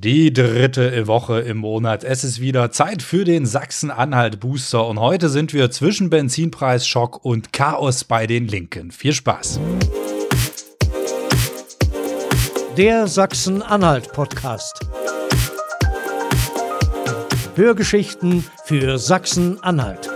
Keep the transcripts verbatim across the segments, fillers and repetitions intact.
Die dritte Woche im Monat. Es ist wieder Zeit für den Sachsen-Anhalt-Booster und heute sind wir zwischen Benzinpreisschock und Chaos bei den Linken. Viel Spaß! Der Sachsen-Anhalt-Podcast. Hörgeschichten für Sachsen-Anhalt.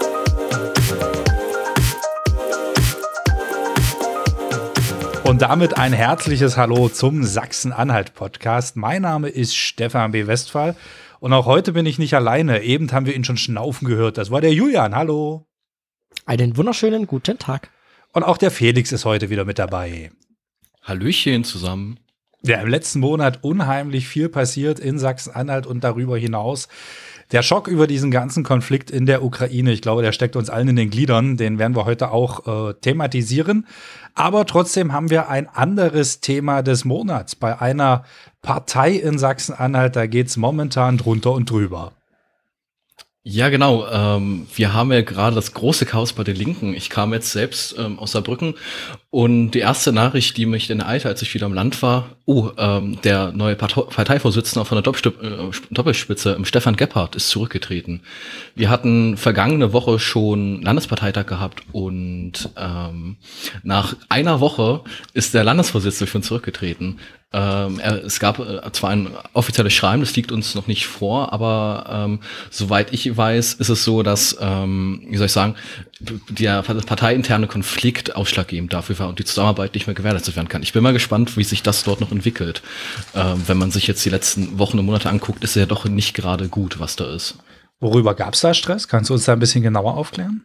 Und damit ein herzliches Hallo zum Sachsen-Anhalt-Podcast. Mein Name ist Stefan B. Westphal und auch heute bin ich nicht alleine. Eben haben wir ihn schon schnaufen gehört. Das war der Julian. Hallo. Einen wunderschönen guten Tag. Und auch der Felix ist heute wieder mit dabei. Hallöchen zusammen. Ja, im letzten Monat unheimlich viel passiert in Sachsen-Anhalt und darüber hinaus. Der Schock über diesen ganzen Konflikt in der Ukraine, ich glaube, der steckt uns allen in den Gliedern. Den werden wir heute auch äh, thematisieren. Aber trotzdem haben wir ein anderes Thema des Monats. Bei einer Partei in Sachsen-Anhalt, da geht's momentan drunter und drüber. Ja, genau. Ähm, wir haben ja gerade das große Chaos bei den Linken. Ich kam jetzt selbst ähm, aus Saarbrücken und die erste Nachricht, die mich denn ereilte, als ich wieder im Land war, oh, ähm, der neue Part- Parteivorsitzende von der Doppelstip- äh, Doppelspitze, Stefan Gebhardt, ist zurückgetreten. Wir hatten vergangene Woche schon Landesparteitag gehabt und ähm, nach einer Woche ist der Landesvorsitzende schon zurückgetreten. Ähm, er, es gab äh, zwar ein offizielles Schreiben, das liegt uns noch nicht vor, aber ähm, soweit ich weiß, ist es so, dass, ähm, wie soll ich sagen, der parteiinterne Konflikt ausschlaggebend dafür war und die Zusammenarbeit nicht mehr gewährleistet werden kann. Ich bin mal gespannt, wie sich das dort noch entwickelt. Ähm, wenn man sich jetzt die letzten Wochen und Monate anguckt, ist es ja doch nicht gerade gut, was da ist. Worüber gab es da Stress? Kannst du uns da ein bisschen genauer aufklären?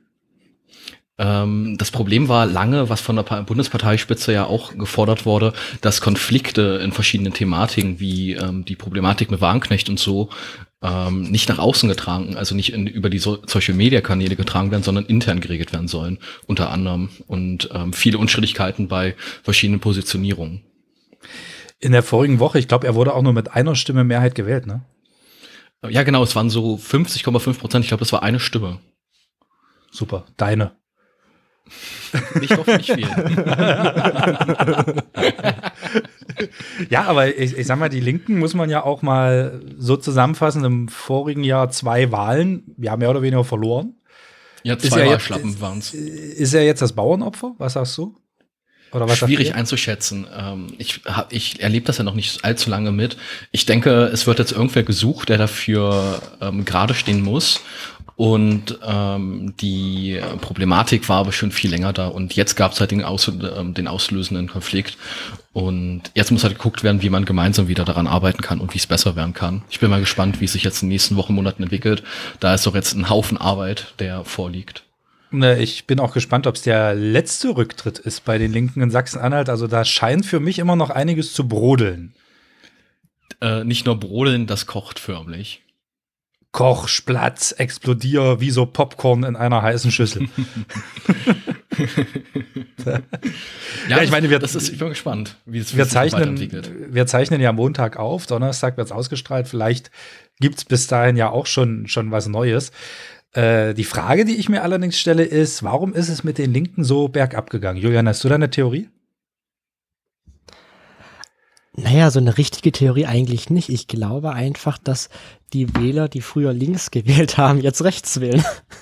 Ähm, das Problem war lange, was von der Pa- Bundesparteispitze ja auch gefordert wurde, dass Konflikte in verschiedenen Thematiken wie ähm, die Problematik mit Wagenknecht und so ähm, nicht nach außen getragen, also nicht in, über die so- Social-Media-Kanäle getragen werden, sondern intern geregelt werden sollen, unter anderem. Und ähm, viele Unstrittigkeiten bei verschiedenen Positionierungen. In der vorigen Woche, ich glaube, er wurde auch nur mit einer Stimme Mehrheit gewählt, ne? Ja, genau, es waren so fünfzig Komma fünf Prozent, ich glaube, das war eine Stimme. Super, deine. Nicht oft, nicht viel. Ja, aber ich, ich sag mal, die Linken muss man ja auch mal so zusammenfassen. Im vorigen Jahr zwei Wahlen. Wir haben mehr oder weniger verloren. Ja, Ist zwei er Wahlschlappen jetzt- waren's. Ist er jetzt das Bauernopfer? Was sagst du? Oder was sagt Schwierig ihr? einzuschätzen. Ähm, ich hab, ich erlebe das ja noch nicht allzu lange mit. Ich denke, es wird jetzt irgendwer gesucht, der dafür ähm, gerade stehen muss. Und ähm, die Problematik war aber schon viel länger da. Und jetzt gab es halt den, aus, ähm, den auslösenden Konflikt. Und jetzt muss halt geguckt werden, wie man gemeinsam wieder daran arbeiten kann und wie es besser werden kann. Ich bin mal gespannt, wie es sich jetzt in den nächsten Wochen, Monaten entwickelt. Da ist doch jetzt ein Haufen Arbeit, der vorliegt. Ne, Ich bin auch gespannt, ob es der letzte Rücktritt ist bei den Linken in Sachsen-Anhalt. Also da scheint für mich immer noch einiges zu brodeln. Äh, nicht nur brodeln, das kocht förmlich. Koch, Splatz, explodier wie so Popcorn in einer heißen Schüssel. Ja, ich meine, wir- das ist, ich bin gespannt, wie es, wie Wir es sich zeichnen, weiterentwickelt. wir zeichnen ja Montag auf, Donnerstag wird es ausgestrahlt. Vielleicht gibt es bis dahin ja auch schon, schon was Neues. Äh, die Frage, die ich mir allerdings stelle, ist, warum ist es mit den Linken so bergab gegangen? Julian, hast du da eine Theorie? Naja, so eine richtige Theorie eigentlich nicht. Ich glaube einfach, dass die Wähler, die früher links gewählt haben, jetzt rechts wählen.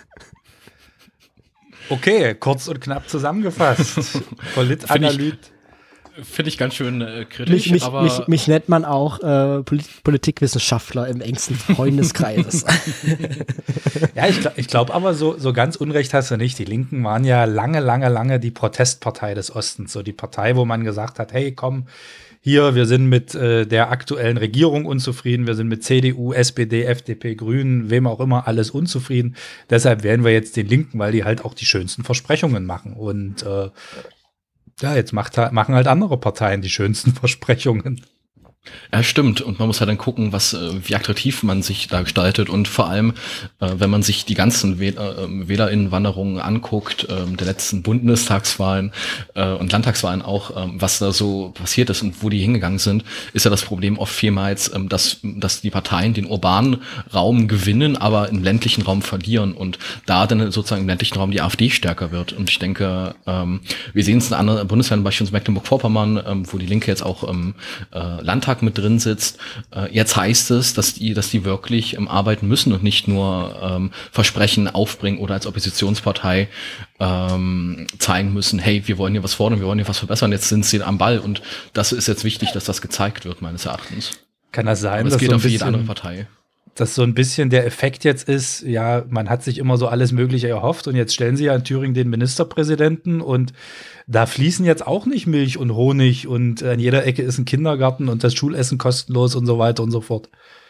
Okay, kurz und knapp zusammefasst. Politanalyt. Finde ich ganz schön äh, kritisch, Mich, mich, aber mich, mich nennt man auch äh, Polit- Politikwissenschaftler im engsten Freundeskreises. Ja, ich, glaub- ich glaube aber, so, so ganz Unrecht hast du nicht. Die Linken waren ja lange, lange, lange die Protestpartei des Ostens. So die Partei, wo man gesagt hat, hey, komm, hier, wir sind mit äh, der aktuellen Regierung unzufrieden, wir sind mit C D U, S P D, F D P, Grünen, wem auch immer, alles unzufrieden. Deshalb wählen wir jetzt den Linken, weil die halt auch die schönsten Versprechungen machen. Und äh, ja, jetzt macht, machen halt andere Parteien die schönsten Versprechungen. ja, stimmt. Und man muss halt dann gucken, was, äh, wie attraktiv man sich da gestaltet. Und vor allem, äh, wenn man sich die ganzen Wähler, äh, WählerInnenwanderungen anguckt, äh, der letzten Bundestagswahlen äh, und Landtagswahlen auch, äh, was da so passiert ist und wo die hingegangen sind, ist ja das Problem oft vielmals, äh, dass, dass die Parteien den urbanen Raum gewinnen, aber im ländlichen Raum verlieren und da dann sozusagen im ländlichen Raum die AfD stärker wird. Und ich denke, ähm, wir sehen es in anderen Bundesländern, beispielsweise Mecklenburg-Vorpommern, ähm, wo die Linke jetzt auch ähm, äh, Landtag Landtag mit drin sitzt. Äh, jetzt heißt es, dass die, dass die wirklich ähm, arbeiten müssen und nicht nur ähm, Versprechen aufbringen oder als Oppositionspartei ähm, zeigen müssen, hey, wir wollen hier was fordern, wir wollen hier was verbessern, jetzt sind sie am Ball und das ist jetzt wichtig, dass das gezeigt wird, meines Erachtens. Kann das sein, Aber dass es geht so ein auf jede bisschen, andere Partei. dass so ein bisschen der Effekt jetzt ist, ja, man hat sich immer so alles Mögliche erhofft und jetzt stellen sie ja in Thüringen den Ministerpräsidenten und da fließen jetzt auch nicht Milch und Honig und an jeder Ecke ist ein Kindergarten und das Schulessen kostenlos und so weiter und so fort.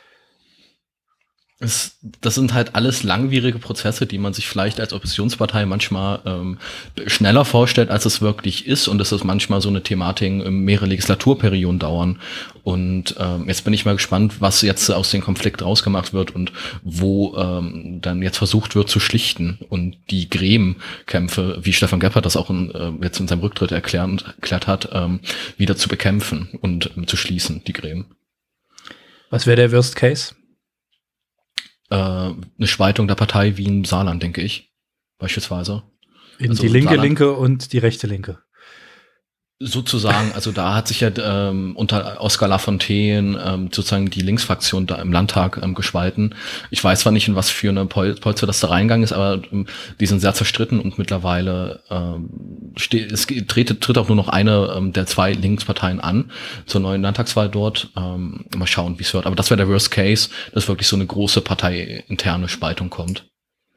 Es, das sind halt alles langwierige Prozesse, die man sich vielleicht als Oppositionspartei manchmal ähm, schneller vorstellt, als es wirklich ist. Und es ist manchmal so eine Thematik, ähm, mehrere Legislaturperioden dauern. Und ähm, jetzt bin ich mal gespannt, was jetzt aus dem Konflikt rausgemacht wird und wo ähm, dann jetzt versucht wird zu schlichten und die Gräbenkämpfe, wie Stefan Gebhardt das auch in, äh, jetzt in seinem Rücktritt erklärt, erklärt hat, ähm, wieder zu bekämpfen und ähm, zu schließen, die Gräben. Was wäre der Worst Case? Eine Spaltung der Partei wie im Saarland, denke ich, beispielsweise. In also die linke Saarland, Linke und die rechte Linke. Sozusagen, also da hat sich ja ähm, unter Oskar Lafontaine ähm, sozusagen die Linksfraktion da im Landtag ähm, gespalten. Ich weiß zwar nicht, in was für eine Pol- Polster das da reingegangen ist, aber ähm, die sind sehr zerstritten und mittlerweile ähm, steht, es tritt, tritt auch nur noch eine ähm, der zwei Linksparteien an zur neuen Landtagswahl dort. Ähm, mal schauen, wie es wird. Aber das wäre der Worst Case, dass wirklich so eine große parteiinterne Spaltung kommt.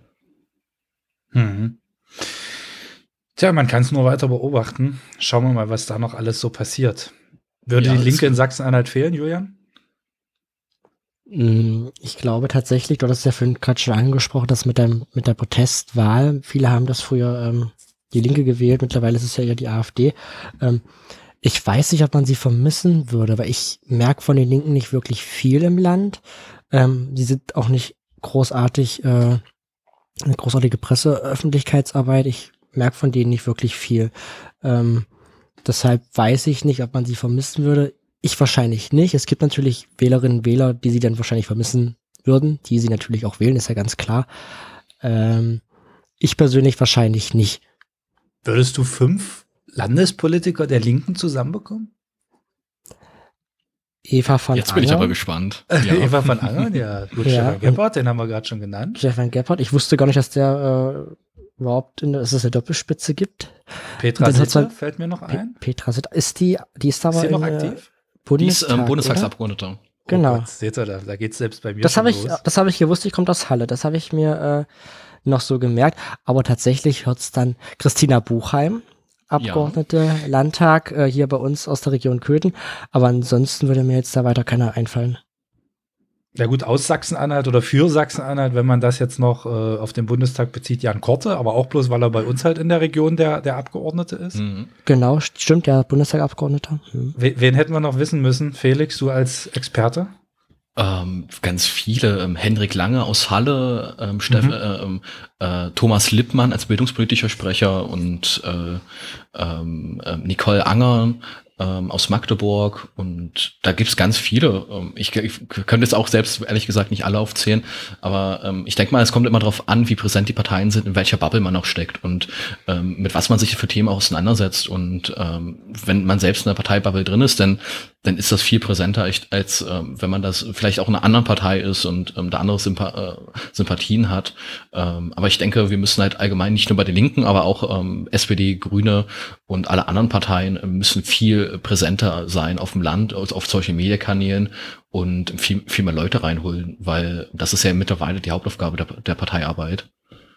Mhm. Tja, man kann es nur weiter beobachten. Schauen wir mal, was da noch alles so passiert. Würde Ja, die es- Linke in Sachsen-Anhalt fehlen, Julian? Mm, Ich glaube tatsächlich, du hast es ja vorhin gerade schon angesprochen, dass mit, dem, mit der Protestwahl, viele haben das früher ähm, die Linke gewählt, mittlerweile ist es ja eher die AfD. Ähm, ich weiß nicht, ob man sie vermissen würde, weil ich merke von den Linken nicht wirklich viel im Land. Ähm, die sind auch nicht großartig, äh, eine großartige Presseöffentlichkeitsarbeit. Ich merke von denen nicht wirklich viel. Ähm, deshalb weiß ich nicht, ob man sie vermissen würde. Ich wahrscheinlich nicht. Es gibt natürlich Wählerinnen und Wähler, die sie dann wahrscheinlich vermissen würden, die sie natürlich auch wählen, ist ja ganz klar. Ähm, ich persönlich wahrscheinlich nicht. Würdest du fünf Landespolitiker der Linken zusammenbekommen? Eva von Jetzt bin ich Anger, aber gespannt. Ja. Eva von Angern, ja. Gut, Ja, Stefan und- Gebhardt, den haben wir gerade schon genannt. Stefan Gebhardt. Ich wusste gar nicht, dass der äh, überhaupt, in, dass es eine Doppelspitze gibt. Petra Dann hat's Sitter halt- fällt mir noch Pe ein. Petra Sitt- ist die, die ist aber Ist sie noch in, äh, aktiv? Die ist Bundestag, ähm, oder? Bundestagsabgeordneter. Genau. Oh Gott, seht ihr, da, da geht es selbst bei mir Das schon habe ich, los. das habe ich gewusst, die kommt aus Halle. Das habe ich mir äh, noch so gemerkt. Aber tatsächlich hört es dann Christina Buchheim, Abgeordnete Landtag, äh, hier bei uns aus der Region Köthen. Aber ansonsten würde mir jetzt da weiter keiner einfallen. Ja gut, aus Sachsen-Anhalt oder für Sachsen-Anhalt, wenn man das jetzt noch äh, auf den Bundestag bezieht, Jan Korte, aber auch bloß, weil er bei uns halt in der Region der, der Abgeordnete ist. Mhm. Genau, st- stimmt, der Bundestagabgeordneter. Hm. We- Wen hätten wir noch wissen müssen? Felix, du als Experte? Ähm, ganz viele. Ähm, Hendrik Lange aus Halle, ähm, Steff, Mhm. äh, ähm, äh, Thomas Lippmann als bildungspolitischer Sprecher und äh, ähm, äh, Nicole Anger ähm, aus Magdeburg. Und da gibt's ganz viele. Ähm, ich, ich könnte jetzt auch selbst ehrlich gesagt nicht alle aufzählen, aber ähm, ich denke mal, es kommt immer darauf an, wie präsent die Parteien sind, in welcher Bubble man auch steckt und ähm, mit was man sich für Themen auseinandersetzt. Und ähm, wenn man selbst in der Parteibubble drin ist, dann dann ist das viel präsenter, echt, als ähm, wenn man das vielleicht auch in einer anderen Partei ist und ähm, da andere Sympa äh, Sympathien hat. Ähm, aber ich denke, wir müssen halt allgemein nicht nur bei den Linken, aber auch ähm, S P D, Grüne und alle anderen Parteien äh, müssen viel präsenter sein auf dem Land, auf auf Social-Media-Kanälen und viel, viel mehr Leute reinholen, weil das ist ja mittlerweile die Hauptaufgabe der, der Parteiarbeit.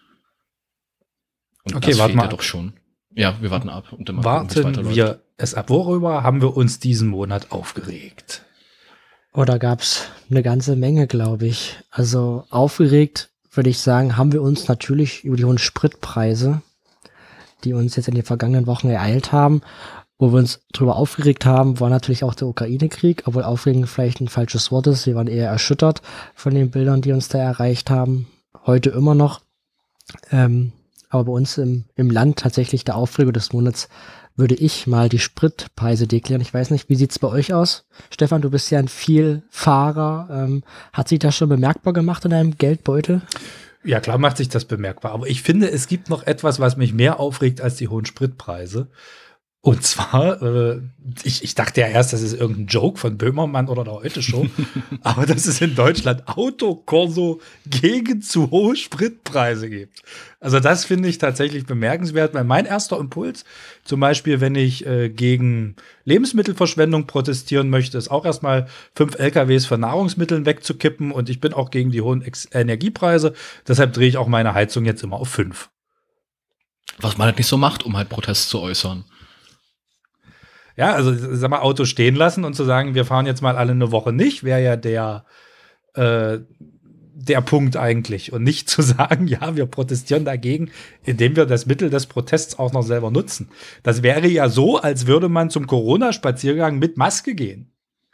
Und Okay, das warten fehlt wir ja ab. doch schon. Ja, wir warten ab. Und dann mal gucken, wie es Warten weiterläuft. wir es ab. Worüber haben wir uns diesen Monat aufgeregt? Oder gab's eine ganze Menge, glaube ich. Also aufgeregt, würde ich sagen, haben wir uns natürlich über die hohen Spritpreise, die uns jetzt in den vergangenen Wochen ereilt haben. Wo wir uns drüber aufgeregt haben, war natürlich auch der Ukraine-Krieg, obwohl aufregend vielleicht ein falsches Wort ist. Wir waren eher erschüttert von den Bildern, die uns da erreicht haben. Heute immer noch. Ähm, aber bei uns im, im Land tatsächlich der Aufreger des Monats würde ich mal die Spritpreise deklarieren. Ich weiß nicht, wie sieht's bei euch aus? Stefan, du bist ja ein Vielfahrer. Ähm, hat sich das schon bemerkbar gemacht in deinem Geldbeutel? Ja, klar macht sich das bemerkbar. Aber ich finde, es gibt noch etwas, was mich mehr aufregt als die hohen Spritpreise. Und zwar, äh, ich, ich dachte ja erst, das ist irgendein Joke von Böhmermann oder der Heute-Show, aber dass es in Deutschland Autokorso gegen zu hohe Spritpreise gibt. Also das finde ich tatsächlich bemerkenswert, weil mein erster Impuls, zum Beispiel, wenn ich äh, gegen Lebensmittelverschwendung protestieren möchte, ist auch erstmal fünf L K Ws von Nahrungsmitteln wegzukippen, und ich bin auch gegen die hohen Ex- Energiepreise, deshalb drehe ich auch meine Heizung jetzt immer auf fünf. Was man halt nicht so macht, um halt Protest zu äußern. Ja, also sag mal, Auto stehen lassen und zu sagen, wir fahren jetzt mal alle eine Woche nicht, wäre ja der, äh, der Punkt eigentlich. Und nicht zu sagen, ja, wir protestieren dagegen, indem wir das Mittel des Protests auch noch selber nutzen. Das wäre ja so, als würde man zum Corona-Spaziergang mit Maske gehen.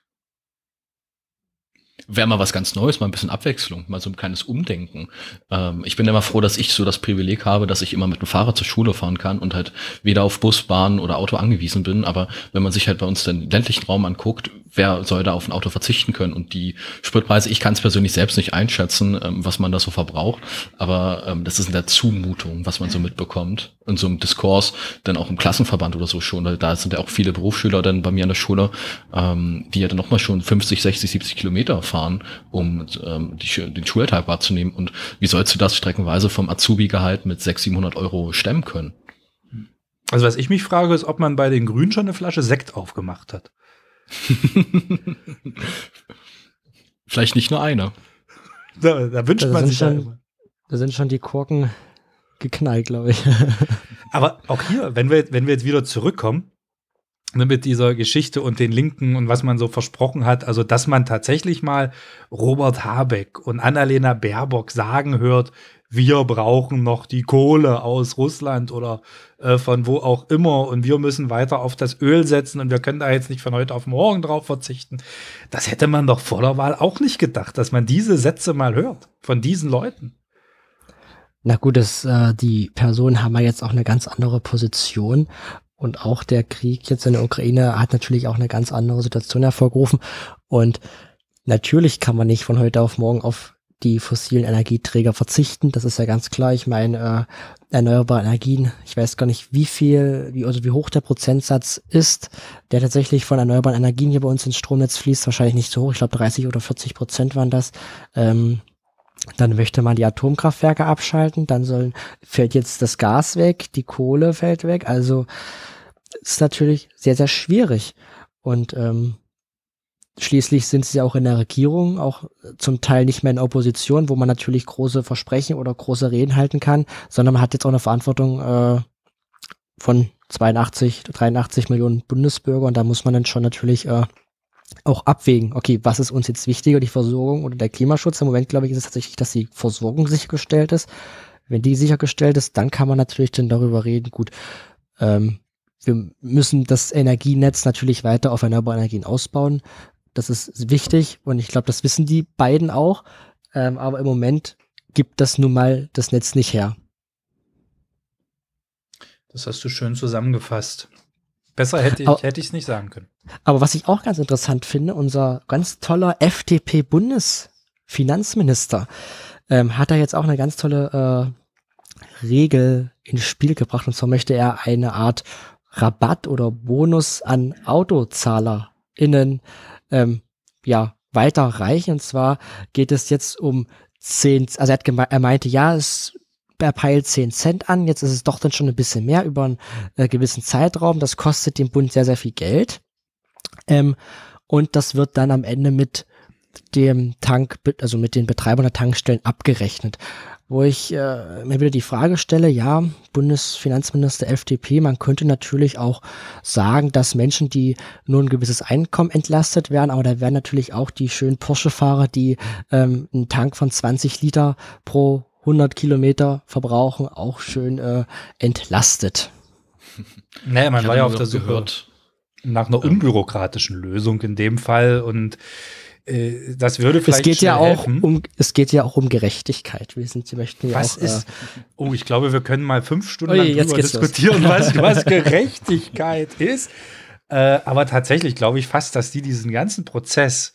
Wäre mal was ganz Neues, mal ein bisschen Abwechslung, mal so ein kleines Umdenken. Ähm, ich bin immer froh, dass ich so das Privileg habe, dass ich immer mit dem Fahrrad zur Schule fahren kann und halt weder auf Bus, Bahn oder Auto angewiesen bin. Aber wenn man sich halt bei uns den ländlichen Raum anguckt, wer soll da auf ein Auto verzichten können? Und die Spritpreise, ich kann es persönlich selbst nicht einschätzen, ähm, was man da so verbraucht. Aber ähm, das ist in der Zumutung, was man so mitbekommt. In so einem Diskurs, dann auch im Klassenverband oder so schon. Da sind ja auch viele Berufsschüler dann bei mir an der Schule, ähm, die ja dann nochmal schon fünfzig, sechzig, siebzig Kilometer fahren, um ähm, die, den Schulalltag wahrzunehmen. Und wie sollst du das streckenweise vom Azubi-Gehalt mit sechshundert, siebenhundert Euro stemmen können? Also was ich mich frage, ist, ob man bei den Grünen schon eine Flasche Sekt aufgemacht hat. Vielleicht nicht nur eine. Da, da wünscht Da man sind sich schon- ja immer. Da sind schon die Korken geknallt, glaube ich. Aber auch hier, wenn wir, wenn wir jetzt wieder zurückkommen, ne, mit dieser Geschichte und den Linken und was man so versprochen hat, also dass man tatsächlich mal Robert Habeck und Annalena Baerbock sagen hört, wir brauchen noch die Kohle aus Russland oder äh, von wo auch immer, und wir müssen weiter auf das Öl setzen und wir können da jetzt nicht von heute auf morgen drauf verzichten. Das hätte man doch vor der Wahl auch nicht gedacht, dass man diese Sätze mal hört von diesen Leuten. Na gut, das, äh, die Personen haben ja jetzt auch eine ganz andere Position, und auch der Krieg jetzt in der Ukraine hat natürlich auch eine ganz andere Situation hervorgerufen, und natürlich kann man nicht von heute auf morgen auf die fossilen Energieträger verzichten, das ist ja ganz klar. Ich meine, äh, erneuerbare Energien, ich weiß gar nicht, wie viel, wie, also wie hoch der Prozentsatz ist, der tatsächlich von erneuerbaren Energien hier bei uns ins Stromnetz fließt, wahrscheinlich nicht so hoch, ich glaube dreißig oder vierzig Prozent waren das. Ähm, Dann möchte man die Atomkraftwerke abschalten, dann sollen, fällt jetzt das Gas weg, die Kohle fällt weg, also ist natürlich sehr, sehr schwierig. Und ähm, schließlich sind sie auch in der Regierung, auch zum Teil nicht mehr in Opposition, wo man natürlich große Versprechen oder große Reden halten kann, sondern man hat jetzt auch eine Verantwortung äh, von zweiundachtzig, dreiundachtzig Millionen Bundesbürger, und da muss man dann schon natürlich äh, auch abwägen, okay, was ist uns jetzt wichtiger, die Versorgung oder der Klimaschutz? Im Moment, glaube ich, ist es tatsächlich, dass die Versorgung sichergestellt ist. Wenn die sichergestellt ist, dann kann man natürlich dann darüber reden, gut, ähm, wir müssen das Energienetz natürlich weiter auf erneuerbare Energien ausbauen. Das ist wichtig, und ich glaube, das wissen die beiden auch. Ähm, aber im Moment gibt das nun mal das Netz nicht her. Das hast du schön zusammengefasst. Besser hätte ich Aber- hätte ich es nicht sagen können. Aber was ich auch ganz interessant finde, unser ganz toller F D P-Bundesfinanzminister ähm, hat da jetzt auch eine ganz tolle äh, Regel ins Spiel gebracht. Und zwar möchte er eine Art Rabatt oder Bonus an AutozahlerInnen ähm, ja, weiterreichen. Und zwar geht es jetzt um zehn, also er, hat geme- er meinte, ja, es er peilt zehn Cent an, jetzt ist es doch dann schon ein bisschen mehr über einen äh, gewissen Zeitraum. Das kostet dem Bund sehr, sehr viel Geld. Ähm, und das wird dann am Ende mit dem Tank, also mit den Betreibern der Tankstellen abgerechnet. Wo ich äh, mir wieder die Frage stelle, ja, Bundesfinanzminister F D P, man könnte natürlich auch sagen, dass Menschen, die nur ein gewisses Einkommen entlastet werden, aber da werden natürlich auch die schönen Porsche-Fahrer, die ähm, einen Tank von zwanzig Liter pro hundert Kilometer verbrauchen, auch schön äh, entlastet. Naja, man Ich war hatte ja nur auf der noch Suche gehört, nach einer unbürokratischen Lösung in dem Fall, und äh, das würde Es vielleicht geht ja schnell auch helfen. um, es geht ja auch um Gerechtigkeit. Wir sind, sie möchten ja Was auch, ist, oh, ich glaube, wir können mal fünf Stunden Ui, lang jetzt drüber geht's los. diskutieren, was, was Gerechtigkeit ist. Äh, aber tatsächlich glaube ich fast, dass die diesen ganzen Prozess,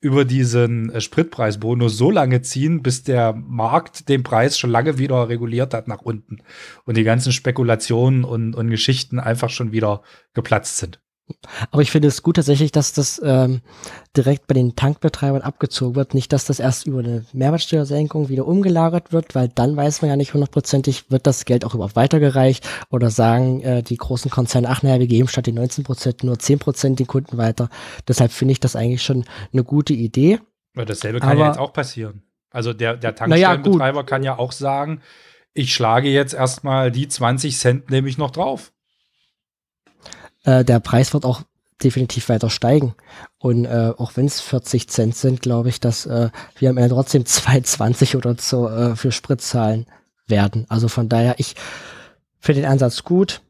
über diesen äh, Spritpreisbonus so lange ziehen, bis der Markt den Preis schon lange wieder reguliert hat nach unten und die ganzen Spekulationen und, und Geschichten einfach schon wieder geplatzt sind. Aber ich finde es gut tatsächlich, dass das ähm, direkt bei den Tankbetreibern abgezogen wird. Nicht, dass das erst über eine Mehrwertsteuersenkung wieder umgelagert wird, weil dann weiß man ja nicht hundertprozentig, wird das Geld auch überhaupt weitergereicht oder sagen äh, die großen Konzerne, ach naja, wir geben statt den neunzehn Prozent nur zehn Prozent den Kunden weiter. Deshalb finde ich das eigentlich schon eine gute Idee. Ja, dasselbe kann Aber, ja jetzt auch passieren. Also der, der Tankstellenbetreiber ja, kann ja auch sagen, ich schlage jetzt erstmal die zwanzig Cent nehme ich noch drauf. Äh, der Preis wird auch definitiv weiter steigen. Und äh, auch wenn es vierzig Cent sind, glaube ich, dass äh, wir am Ende trotzdem zwei zwanzig oder so äh, für Sprit zahlen werden. Also von daher, ich finde den Ansatz gut,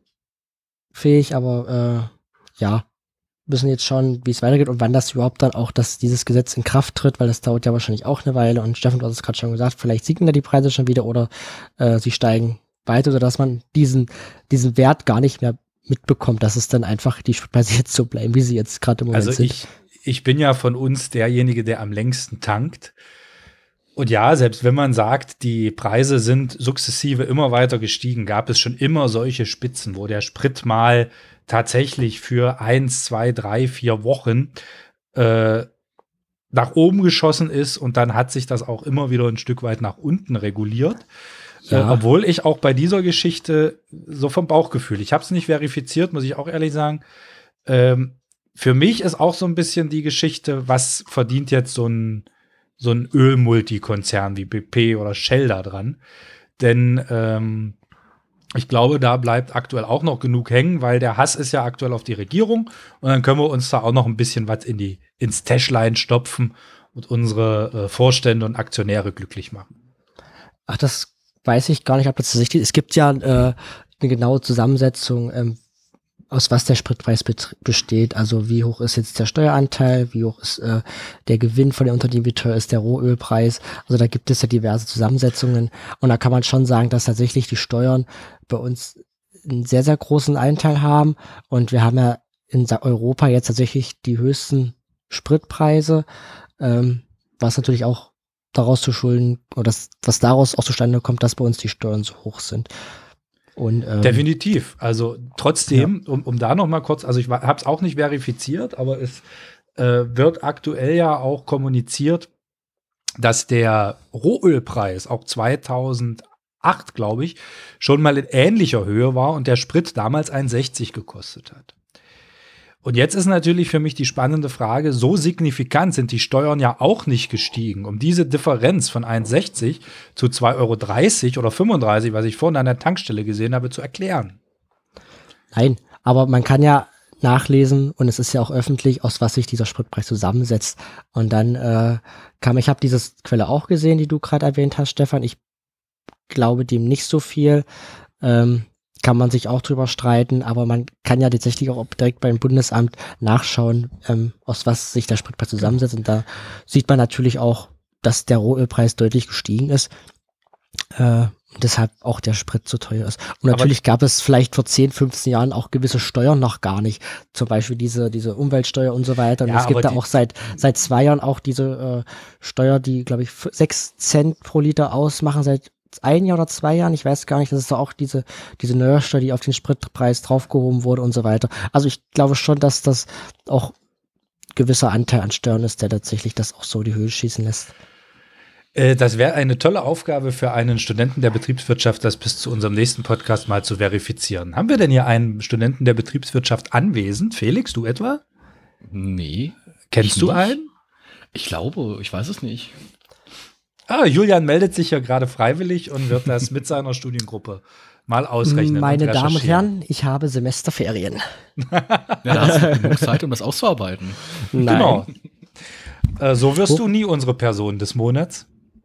fähig, aber äh, ja, müssen jetzt schauen, wie es weitergeht und wann das überhaupt dann auch, dass dieses Gesetz in Kraft tritt, weil das dauert ja wahrscheinlich auch eine Weile. Und Steffen, du hast es gerade schon gesagt, vielleicht sinken da die Preise schon wieder oder äh, sie steigen weiter, sodass man diesen, diesen Wert gar nicht mehr mitbekommt, dass es dann einfach die Spritpreise jetzt so bleiben, wie sie jetzt gerade im Moment also sind. Ich, ich bin ja von uns derjenige, der am längsten tankt. Und ja, selbst wenn man sagt, die Preise sind sukzessive immer weiter gestiegen, gab es schon immer solche Spitzen, wo der Sprit mal tatsächlich für eins, zwei, drei, vier Wochen äh, nach oben geschossen ist und dann hat sich das auch immer wieder ein Stück weit nach unten reguliert. Ja. Äh, obwohl ich auch bei dieser Geschichte so vom Bauchgefühl, ich habe es nicht verifiziert, muss ich auch ehrlich sagen, ähm, für mich ist auch so ein bisschen die Geschichte, was verdient jetzt so ein, so ein Ölmultikonzern wie B P oder Shell da dran? Denn ähm, ich glaube, da bleibt aktuell auch noch genug hängen, weil der Hass ist ja aktuell auf die Regierung und dann können wir uns da auch noch ein bisschen was in die, ins Täschlein stopfen und unsere äh, Vorstände und Aktionäre glücklich machen. Ach, das weiß ich gar nicht, ob das tatsächlich ist. Es gibt ja äh, eine genaue Zusammensetzung, ähm, aus was der Spritpreis besteht. Also wie hoch ist jetzt der Steueranteil, wie hoch ist äh, der Gewinn von dem Unternehmen, wie teuer ist der Rohölpreis. Also da gibt es ja diverse Zusammensetzungen. Und da kann man schon sagen, dass tatsächlich die Steuern bei uns einen sehr, sehr großen Anteil haben. Und wir haben ja in Europa jetzt tatsächlich die höchsten Spritpreise, ähm, was natürlich auch daraus zu schulden, oder das, was daraus auch zustande kommt, dass bei uns die Steuern so hoch sind. Und, ähm, definitiv. Also trotzdem, ja. um, um da noch mal kurz, also ich habe es auch nicht verifiziert, aber es äh, wird aktuell ja auch kommuniziert, dass der Rohölpreis auch zweitausendacht, glaube ich, schon mal in ähnlicher Höhe war und der Sprit damals eins sechzig gekostet hat. Und jetzt ist natürlich für mich die spannende Frage, so signifikant sind die Steuern ja auch nicht gestiegen, um diese Differenz von eins sechzig zu zwei Euro dreißig oder fünfunddreißig, was ich vorhin an der Tankstelle gesehen habe, zu erklären. Nein, aber man kann ja nachlesen und es ist ja auch öffentlich, aus was sich dieser Spritpreis zusammensetzt. Und dann äh, kam, ich habe diese Quelle auch gesehen, die du gerade erwähnt hast, Stefan. Ich glaube dem nicht so viel. Ähm, kann man sich auch drüber streiten, aber man kann ja tatsächlich auch direkt beim Bundesamt nachschauen, ähm, aus was sich der Spritpreis zusammensetzt. Und da sieht man natürlich auch, dass der Rohölpreis deutlich gestiegen ist. Äh, und deshalb auch der Sprit so teuer ist. Und natürlich aber gab es vielleicht vor zehn, fünfzehn Jahren auch gewisse Steuern noch gar nicht. Zum Beispiel diese, diese Umweltsteuer und so weiter. Und ja, es gibt da auch seit, seit zwei Jahren auch diese äh, Steuer, die, glaube ich, sechs Cent pro Liter ausmachen, seit ein Jahr oder zwei Jahren, ich weiß gar nicht, das ist doch auch diese, diese Neuersteuer, die auf den Spritpreis draufgehoben wurde und so weiter. Also ich glaube schon, dass das auch gewisser Anteil an Steuern ist, der tatsächlich das auch so die Höhe schießen lässt. Äh, das wäre eine tolle Aufgabe für einen Studenten der Betriebswirtschaft, das bis zu unserem nächsten Podcast mal zu verifizieren. Haben wir denn hier einen Studenten der Betriebswirtschaft anwesend? Felix, du etwa? Nee. Kennst du nicht einen? Ich glaube, ich weiß es nicht. Ah, Julian meldet sich ja gerade freiwillig und wird das mit seiner Studiengruppe mal ausrechnen. Meine Damen und Herren, ich habe Semesterferien. Ja, da hast du genug Zeit, um das auszuarbeiten. Nein. Genau. Äh, so wirst oh. du nie unsere Person des Monats.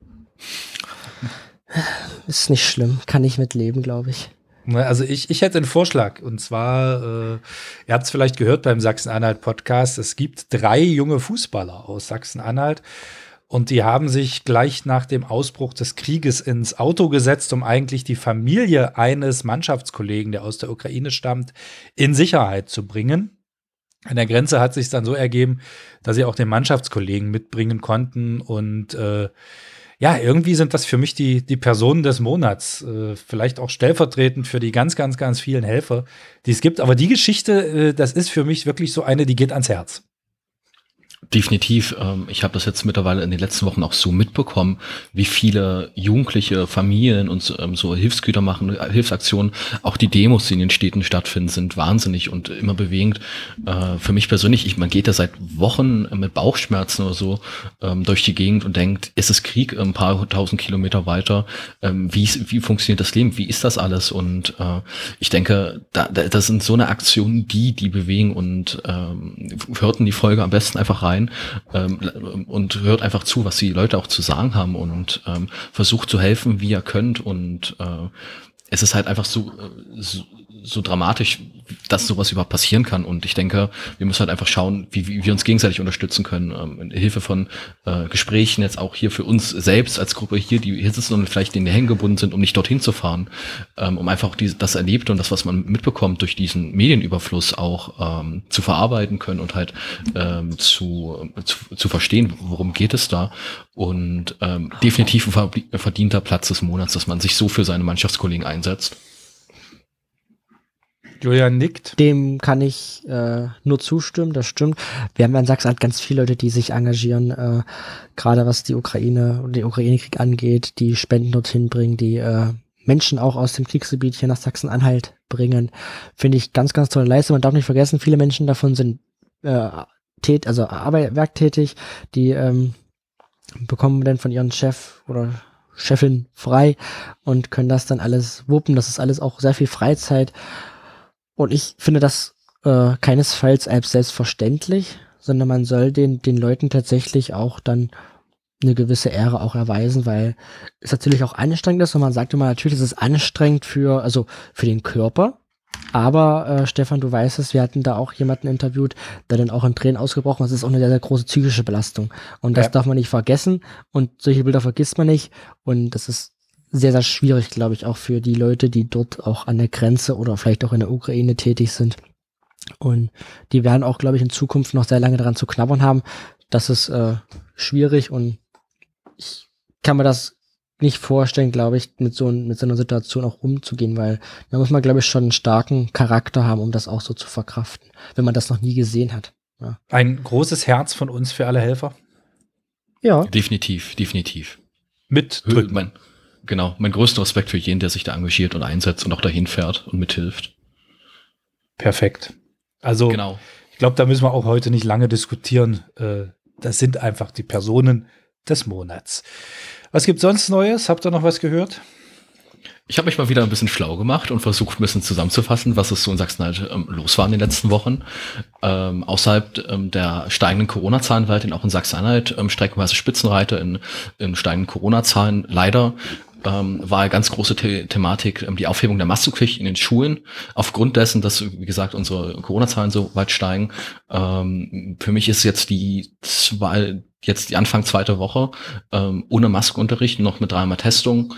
Ist nicht schlimm, kann ich mitleben, glaube ich. Also ich, ich hätte einen Vorschlag, und zwar, äh, ihr habt es vielleicht gehört beim Sachsen-Anhalt-Podcast, es gibt drei junge Fußballer aus Sachsen-Anhalt, und die haben sich gleich nach dem Ausbruch des Krieges ins Auto gesetzt, um eigentlich die Familie eines Mannschaftskollegen, der aus der Ukraine stammt, in Sicherheit zu bringen. An der Grenze hat sich dann so ergeben, dass sie auch den Mannschaftskollegen mitbringen konnten und äh, ja, irgendwie sind das für mich die, die Personen des Monats, äh, vielleicht auch stellvertretend für die ganz, ganz, ganz vielen Helfer, die es gibt. Aber die Geschichte, äh, das ist für mich wirklich so eine, die geht ans Herz. Definitiv. Ähm, ich habe das jetzt mittlerweile in den letzten Wochen auch so mitbekommen, wie viele Jugendliche, Familien und ähm, so Hilfsgüter machen, Hilfsaktionen, auch die Demos, die in den Städten stattfinden, sind wahnsinnig und immer bewegend. Äh, für mich persönlich, ich, man geht da seit Wochen mit Bauchschmerzen oder so ähm, durch die Gegend und denkt, ist es Krieg ein paar tausend Kilometer weiter? Ähm, wie, wie funktioniert das Leben? Wie ist das alles? Und äh, ich denke, da, da, das sind so eine Aktion, die die bewegen und ähm, hörten die Folge am besten einfach rein ähm, und hört einfach zu, was die Leute auch zu sagen haben und ähm, versucht zu helfen, wie ihr könnt. Und äh, es ist halt einfach so, so, so dramatisch, dass sowas überhaupt passieren kann. Und ich denke, wir müssen halt einfach schauen, wie, wie wir uns gegenseitig unterstützen können. Ähm, Hilfe von äh, Gesprächen jetzt auch hier für uns selbst als Gruppe hier, die hier sitzen und vielleicht in den Hängen gebunden sind, um nicht dorthin zu fahren, ähm, um einfach diese, das Erlebte und das, was man mitbekommt durch diesen Medienüberfluss auch ähm, zu verarbeiten können und halt ähm, zu, zu, zu verstehen, worum geht es da. Und ähm, definitiv ein verdienter Platz des Monats, dass man sich so für seine Mannschaftskollegen einsetzt. Julian nickt. Dem kann ich äh, nur zustimmen, das stimmt. Wir haben ja in Sachsen halt ganz viele Leute, die sich engagieren, äh, gerade was die Ukraine und den Ukraine-Krieg angeht, die Spenden dorthin bringen, die äh, Menschen auch aus dem Kriegsgebiet hier nach Sachsen-Anhalt bringen. Finde ich ganz, ganz tolle Leistung. Man darf nicht vergessen, viele Menschen davon sind äh, tät, also Arbeit, werktätig, die ähm, bekommen dann von ihrem Chef oder Chefin frei und können das dann alles wuppen. Das ist alles auch sehr viel Freizeit. Und ich finde das äh, keinesfalls als selbstverständlich, sondern man soll den, den Leuten tatsächlich auch dann eine gewisse Ehre auch erweisen, weil es natürlich auch anstrengend ist und man sagt immer, natürlich ist es anstrengend für, also für den Körper, aber äh, Stefan, du weißt es, wir hatten da auch jemanden interviewt, der dann auch in Tränen ausgebrochen ist. Das ist auch eine sehr, sehr große psychische Belastung und das ja. darf man nicht vergessen und solche Bilder vergisst man nicht und das ist sehr, sehr schwierig, glaube ich, auch für die Leute, die dort auch an der Grenze oder vielleicht auch in der Ukraine tätig sind. Und die werden auch, glaube ich, in Zukunft noch sehr lange daran zu knabbern haben. Das ist äh, schwierig und ich kann mir das nicht vorstellen, glaube ich, mit so, mit so einer Situation auch umzugehen, weil da muss man, glaube ich, schon einen starken Charakter haben, um das auch so zu verkraften, wenn man das noch nie gesehen hat. Ja. Ein großes Herz von uns für alle Helfer. Ja. Definitiv, definitiv. Mit drücken. Mein, genau, mein größter Respekt für jeden, der sich da engagiert und einsetzt und auch dahin fährt und mithilft. Perfekt. Also, genau. Ich glaube, da müssen wir auch heute nicht lange diskutieren. Das sind einfach die Personen des Monats. Was gibt sonst Neues? Habt ihr noch was gehört? Ich habe mich mal wieder ein bisschen schlau gemacht und versucht, ein bisschen zusammenzufassen, was es so in Sachsen-Anhalt ähm, los war in den letzten Wochen. Ähm, außerhalb ähm, der steigenden Corona-Zahlen weiterhin auch in Sachsen-Anhalt ähm, streckenweise Spitzenreiter in, in steigenden Corona-Zahlen. Leider ähm, war eine ganz große The- Thematik ähm, die Aufhebung der Maskenpflicht in den Schulen. Aufgrund dessen, dass, wie gesagt, unsere Corona-Zahlen so weit steigen. Ähm, für mich ist jetzt die zwei, jetzt die Anfang zweite Woche ähm, ohne Maskenunterricht, noch mit dreimal Testung.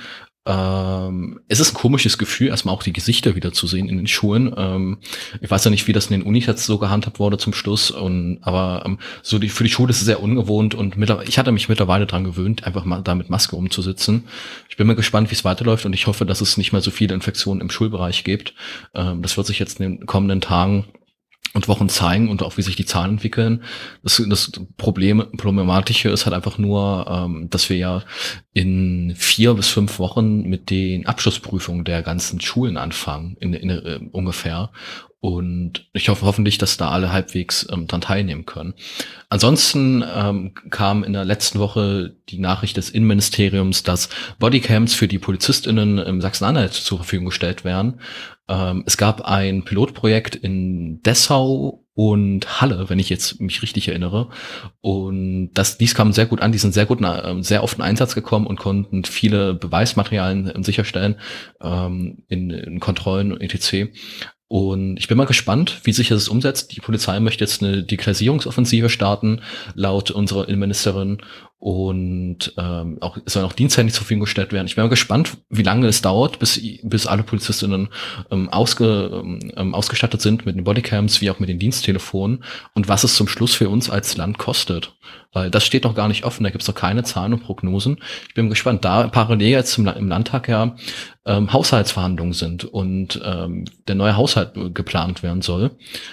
Ähm, es ist ein komisches Gefühl, erstmal auch die Gesichter wieder zu sehen in den Schulen. Ähm, ich weiß ja nicht, wie das in den Unis jetzt so gehandhabt wurde zum Schluss, und, aber ähm, so die, für die Schule ist es sehr ungewohnt und ich hatte mich mittlerweile dran gewöhnt, einfach mal da mit Maske umzusitzen. Ich bin mal gespannt, wie es weiterläuft und ich hoffe, dass es nicht mehr so viele Infektionen im Schulbereich gibt. Ähm, das wird sich jetzt in den kommenden Tagen und Wochen zeigen und auch wie sich die Zahlen entwickeln. Das, das Problem, Problematische ist halt einfach nur, ähm, dass wir ja in vier bis fünf Wochen mit den Abschlussprüfungen der ganzen Schulen anfangen, in, in, in ungefähr. Und ich hoffe hoffentlich, dass da alle halbwegs ähm, dran teilnehmen können. Ansonsten ähm, kam in der letzten Woche die Nachricht des Innenministeriums, dass Bodycams für die PolizistInnen im Sachsen-Anhalt zur Verfügung gestellt werden. Ähm, es gab ein Pilotprojekt in Dessau und Halle, wenn ich jetzt mich richtig erinnere. Und das, dies kam sehr gut an, die sind sehr gut, äh, sehr oft in Einsatz gekommen und konnten viele Beweismaterialien sicherstellen ähm, in, in Kontrollen und et cetera. Und ich bin mal gespannt, wie sich das umsetzt. Die Polizei möchte jetzt eine Digitalisierungsoffensive starten, laut unserer Innenministerin. und ähm, auch es sollen auch Diensthandy zur Verfügung gestellt werden. Ich bin mal gespannt, wie lange es dauert, bis bis alle Polizistinnen ähm, ausge, ähm, ausgestattet sind mit den Bodycams wie auch mit den Diensttelefonen und was es zum Schluss für uns als Land kostet. Weil das steht noch gar nicht offen, da gibt es noch keine Zahlen und Prognosen. Ich bin gespannt, da parallel jetzt im, im Landtag ja ähm, Haushaltsverhandlungen sind und ähm, der neue Haushalt geplant werden soll.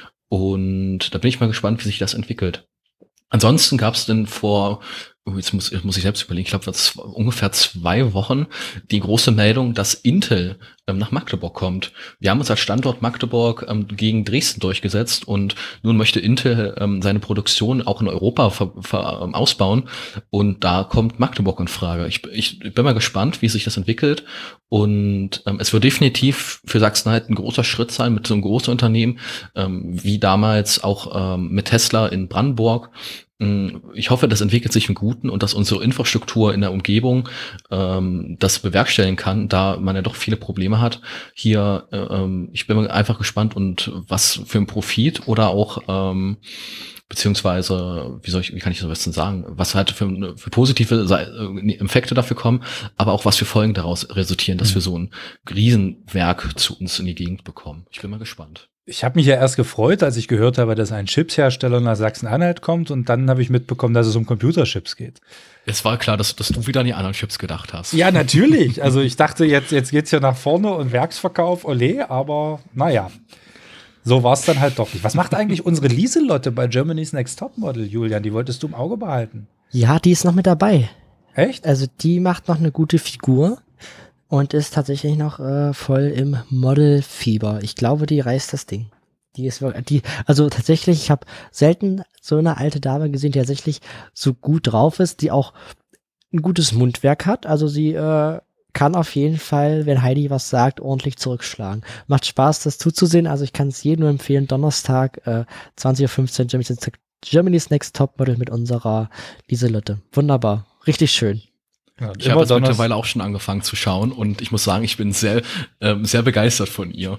Und da bin ich mal gespannt, wie sich das entwickelt. Ansonsten gab es denn vor, jetzt muss, jetzt muss ich selbst überlegen, ich glaube, das war ungefähr zwei Wochen die große Meldung, dass Intel ähm, nach Magdeburg kommt. Wir haben uns als Standort Magdeburg ähm, gegen Dresden durchgesetzt und nun möchte Intel ähm, seine Produktion auch in Europa ver, ver, ähm, ausbauen und da kommt Magdeburg in Frage. Ich, ich bin mal gespannt, wie sich das entwickelt und ähm, es wird definitiv für Sachsen-Anhalt ein großer Schritt sein mit so einem großen Unternehmen, ähm, wie damals auch ähm, mit Tesla in Brandenburg. Ich hoffe, das entwickelt sich im Guten und dass unsere Infrastruktur in der Umgebung ähm, das bewerkstelligen kann, da man ja doch viele Probleme hat. Hier, ähm, ich bin einfach gespannt und was für ein Profit oder auch ähm, beziehungsweise, wie soll ich, wie kann ich das am besten sagen, was halt für, für positive Effekte dafür kommen, aber auch was für Folgen daraus resultieren, dass wir so ein Riesenwerk zu uns in die Gegend bekommen. Ich bin mal gespannt. Ich habe mich ja erst gefreut, als ich gehört habe, dass ein Chipshersteller nach Sachsen-Anhalt kommt und dann habe ich mitbekommen, dass es um Computerchips geht. Es war klar, dass, dass du wieder an die anderen Chips gedacht hast. Ja, natürlich. Also ich dachte, jetzt, jetzt geht's ja nach vorne und Werksverkauf, ole, aber naja, so war es dann halt doch nicht. Was macht eigentlich unsere Lieselotte bei Germany's Next Topmodel, Julian? Die wolltest du im Auge behalten. Ja, die ist noch mit dabei. Echt? Also die macht noch eine gute Figur. Und ist tatsächlich noch äh, voll im Modelfieber. Ich glaube, die reißt das Ding. Die ist wirklich, die, also tatsächlich, ich habe selten so eine alte Dame gesehen, die tatsächlich so gut drauf ist, die auch ein gutes Mundwerk hat. Also sie äh, kann auf jeden Fall, wenn Heidi was sagt, ordentlich zurückschlagen. Macht Spaß, das zuzusehen. Also ich kann es jedem nur empfehlen. Donnerstag, äh, zwanzig Uhr fünfzehn, Germany's, Germany's Next Topmodel mit unserer Lieselotte. Wunderbar. Richtig schön. Ja, ich habe jetzt mittlerweile auch schon angefangen zu schauen und ich muss sagen, ich bin sehr, ähm, sehr begeistert von ihr.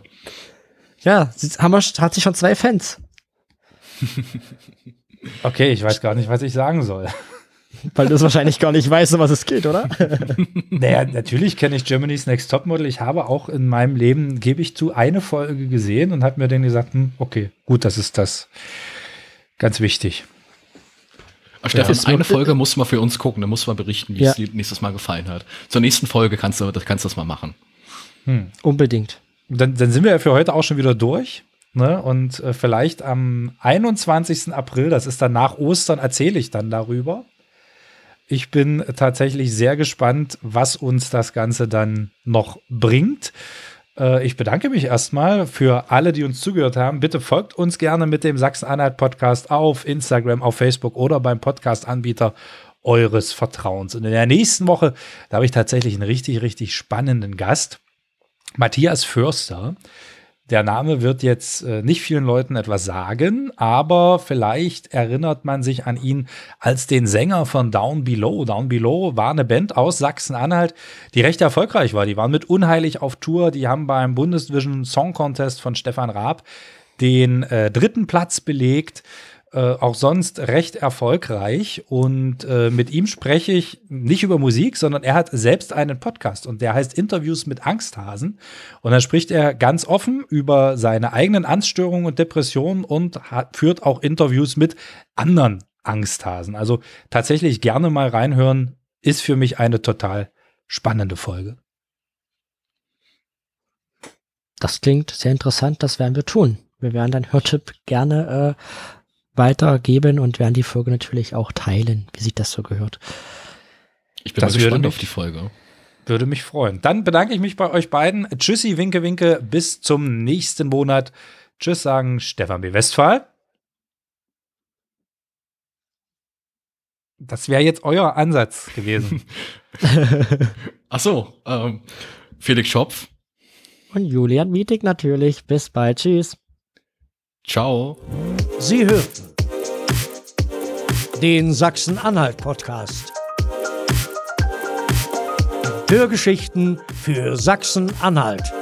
Ja, sie haben wir, hat sie schon zwei Fans. Okay, ich weiß gar nicht, was ich sagen soll. Weil du es wahrscheinlich gar nicht weißt, um was es geht, oder? Naja, natürlich kenne ich Germany's Next Topmodel. Ich habe auch in meinem Leben, gebe ich zu, eine Folge gesehen und habe mir dann gesagt, hm, okay, gut, das ist das. Ganz wichtig. Stefan, ja, eine Folge muss man für uns gucken, da muss man berichten, wie ja. es dir nächstes Mal gefallen hat. Zur nächsten Folge kannst du das, kannst du das mal machen. Hm. Unbedingt. Dann, dann sind wir ja für heute auch schon wieder durch. Ne? Und äh, vielleicht am einundzwanzigsten April, das ist dann nach Ostern, erzähle ich dann darüber. Ich bin tatsächlich sehr gespannt, was uns das Ganze dann noch bringt. Ich bedanke mich erstmal für alle, die uns zugehört haben. Bitte folgt uns gerne mit dem Sachsen-Anhalt-Podcast auf Instagram, auf Facebook oder beim Podcast-Anbieter eures Vertrauens. Und in der nächsten Woche, da habe ich tatsächlich einen richtig, richtig spannenden Gast. Matthias Förster. Der Name wird jetzt äh, nicht vielen Leuten etwas sagen, aber vielleicht erinnert man sich an ihn als den Sänger von Down Below. Down Below war eine Band aus Sachsen-Anhalt, die recht erfolgreich war. Die waren mit Unheilig auf Tour, die haben beim Bundesvision Song Contest von Stefan Raab den äh, dritten Platz belegt. Äh, auch sonst recht erfolgreich und äh, mit ihm spreche ich nicht über Musik, sondern er hat selbst einen Podcast und der heißt Interviews mit Angsthasen und da spricht er ganz offen über seine eigenen Angststörungen und Depressionen und hat, führt auch Interviews mit anderen Angsthasen. Also tatsächlich gerne mal reinhören, ist für mich eine total spannende Folge. Das klingt sehr interessant, das werden wir tun. Wir werden deinen Hörtipp gerne äh, weitergeben und werden die Folge natürlich auch teilen, wie sich das so gehört. Ich bin das mal gespannt mich, auf die Folge. Würde mich freuen. Dann bedanke ich mich bei euch beiden. Tschüssi, winke, winke, bis zum nächsten Monat. Tschüss sagen Stefan B. Westphal. Das wäre jetzt euer Ansatz gewesen. Ach so, ähm, Felix Schopf. Und Julian Mietig natürlich. Bis bald. Tschüss. Ciao. Sie hörten den Sachsen-Anhalt-Podcast. Hörgeschichten für Sachsen-Anhalt.